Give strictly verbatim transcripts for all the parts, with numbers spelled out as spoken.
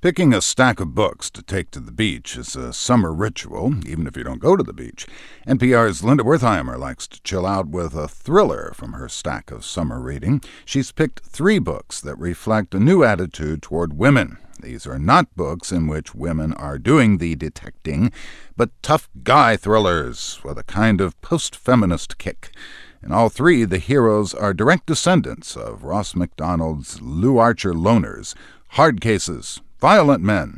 Picking a stack of books to take to the beach is a summer ritual, even if you don't go to the beach. N P R's Linda Wertheimer likes to chill out with a thriller from her stack of summer reading. She's picked three books that reflect a new attitude toward women. These are not books in which women are doing the detecting, but tough guy thrillers with a kind of post-feminist kick. In all three, the heroes are direct descendants of Ross Macdonald's Lew Archer loners, hard cases, violent men.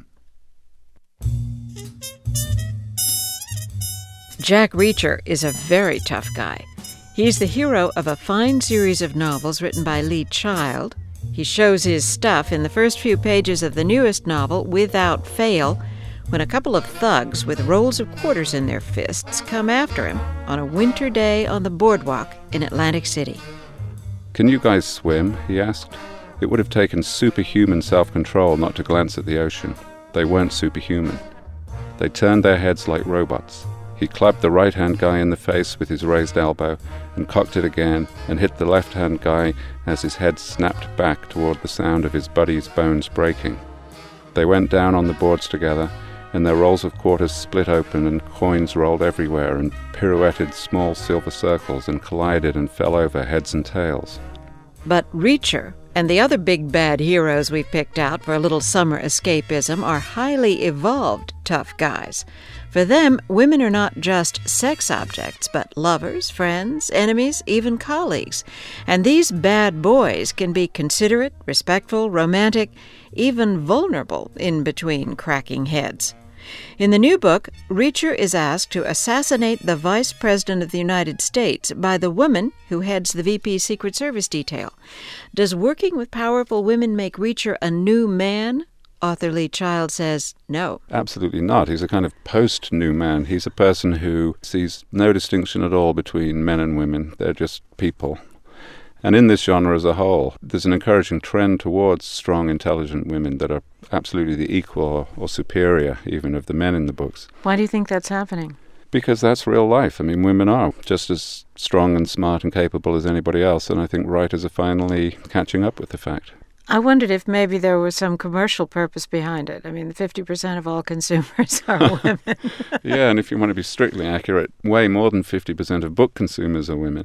Jack Reacher is a very tough guy. He's the hero of a fine series of novels written by Lee Child. He shows his stuff in the first few pages of the newest novel, Without Fail, when a couple of thugs with rolls of quarters in their fists come after him on a winter day on the boardwalk in Atlantic City. "Can you guys swim?" he asked. It would have taken superhuman self-control not to glance at the ocean. They weren't superhuman. They turned their heads like robots. He clubbed the right-hand guy in the face with his raised elbow and cocked it again and hit the left-hand guy as his head snapped back toward the sound of his buddy's bones breaking. They went down on the boards together, and their rolls of quarters split open and coins rolled everywhere and pirouetted small silver circles and collided and fell over heads and tails. But Reacher and the other big bad heroes we've picked out for a little summer escapism are highly evolved tough guys. For them, women are not just sex objects, but lovers, friends, enemies, even colleagues. And these bad boys can be considerate, respectful, romantic, even vulnerable in between cracking heads. In the new book, Reacher is asked to assassinate the Vice President of the United States by the woman who heads the V P Secret Service detail. Does working with powerful women make Reacher a new man? Author Lee Child says no. Absolutely not. He's a kind of post-new man. He's a person who sees no distinction at all between men and women. They're just people. And in this genre as a whole, there's an encouraging trend towards strong, intelligent women that are absolutely the equal or, or superior even of the men in the books. Why do you think that's happening? Because that's real life. I mean, women are just as strong and smart and capable as anybody else, and I think writers are finally catching up with the fact. I wondered if maybe there was some commercial purpose behind it. I mean, fifty percent of all consumers are women. Yeah, and if you want to be strictly accurate, way more than fifty percent of book consumers are women.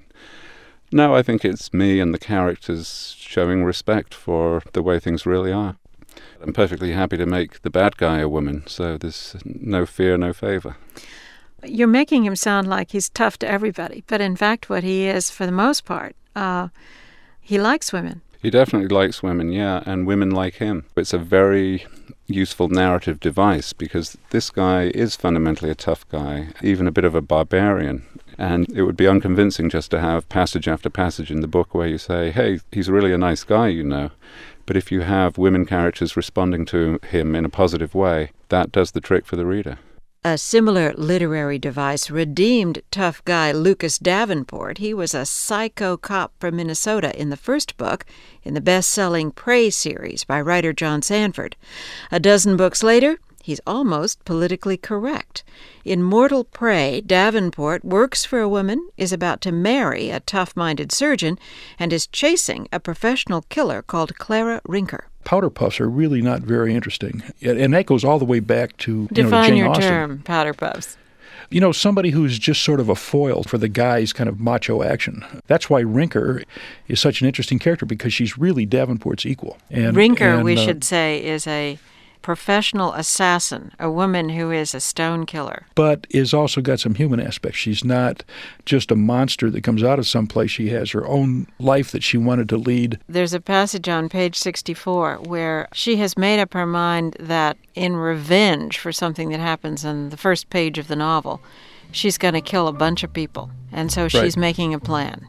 No, I think it's me and the characters showing respect for the way things really are. I'm perfectly happy to make the bad guy a woman, so there's no fear, no favor. You're making him sound like he's tough to everybody, but in fact what he is, for the most part, uh, he likes women. He definitely likes women, yeah, and women like him. It's a very useful narrative device because this guy is fundamentally a tough guy, even a bit of a barbarian. And it would be unconvincing just to have passage after passage in the book where you say, hey, he's really a nice guy, you know. But if you have women characters responding to him in a positive way, that does the trick for the reader. A similar literary device redeemed tough guy Lucas Davenport. He was a psycho cop from Minnesota in the first book in the best-selling Prey series by writer John Sanford. A dozen books later, he's almost politically correct. In Mortal Prey, Davenport works for a woman, is about to marry a tough-minded surgeon, and is chasing a professional killer called Clara Rinker. Powder puffs are really not very interesting. And that goes all the way back to, you know, Define Jane your Austen. term, powder puffs. You know, somebody who's just sort of a foil for the guy's kind of macho action. That's why Rinker is such an interesting character, because she's really Davenport's equal. And, Rinker, and, we uh, should say, is a professional assassin, a woman who is a stone killer. But is also got some human aspects. She's not just a monster that comes out of someplace. She has her own life that she wanted to lead. There's a passage on page sixty-four where she has made up her mind that in revenge for something that happens in the first page of the novel, she's going to kill a bunch of people. And so she's Right. making a plan.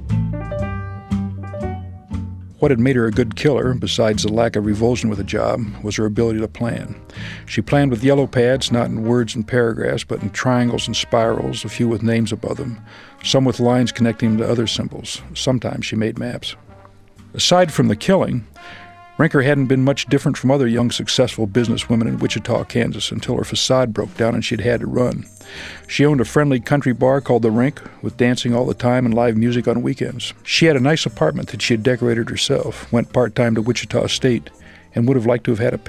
What had made her a good killer, besides the lack of revulsion with the job, was her ability to plan. She planned with yellow pads, not in words and paragraphs, but in triangles and spirals, a few with names above them, some with lines connecting them to other symbols. Sometimes she made maps. Aside from the killing, Rinker hadn't been much different from other young, successful businesswomen in Wichita, Kansas, until her facade broke down and she'd had to run. She owned a friendly country bar called The Rink, with dancing all the time and live music on weekends. She had a nice apartment that she had decorated herself, went part-time to Wichita State, and would have liked to have had a pet,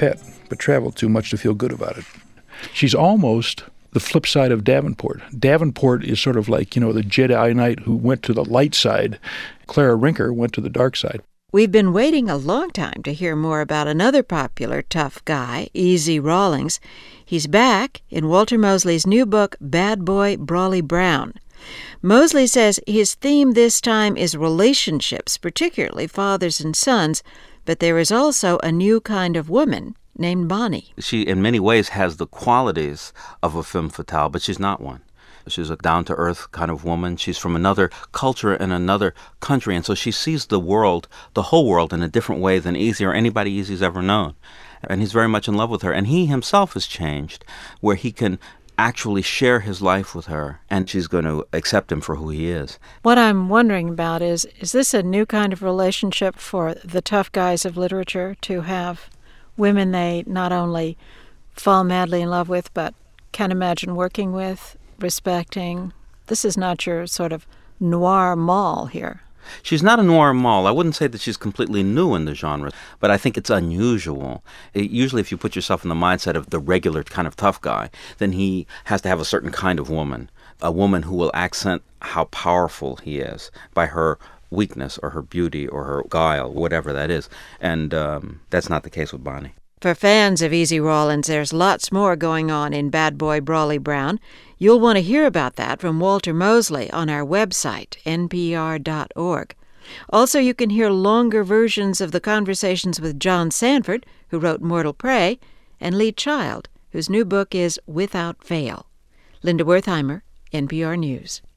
but traveled too much to feel good about it. She's almost the flip side of Davenport. Davenport is sort of like, you know, the Jedi Knight who went to the light side. Clara Rinker went to the dark side. We've been waiting a long time to hear more about another popular tough guy, Easy Rawlings. He's back in Walter Mosley's new book, Bad Boy Brawley Brown. Mosley says his theme this time is relationships, particularly fathers and sons, but there is also a new kind of woman named Bonnie. She, in many ways, has the qualities of a femme fatale, but she's not one. She's a down-to-earth kind of woman. She's from another culture and another country, and so she sees the world, the whole world, in a different way than Easy or anybody Easy's ever known. And he's very much in love with her. And he himself has changed, where he can actually share his life with her, and she's going to accept him for who he is. What I'm wondering about is, is this a new kind of relationship for the tough guys of literature, to have women they not only fall madly in love with, but can imagine working with, respecting? This is not your sort of noir mall here. She's not a noir mall. I wouldn't say that she's completely new in the genre, but I think it's unusual. It, usually if you put yourself in the mindset of the regular kind of tough guy, then he has to have a certain kind of woman, a woman who will accent how powerful he is by her weakness or her beauty or her guile, whatever that is. And um, that's not the case with Bonnie. For fans of Easy Rawlins, there's lots more going on in Bad Boy Brawley Brown. You'll want to hear about that from Walter Mosley on our website, N P R dot org. Also, you can hear longer versions of the conversations with John Sanford, who wrote Mortal Prey, and Lee Child, whose new book is Without Fail. Linda Wertheimer, N P R News.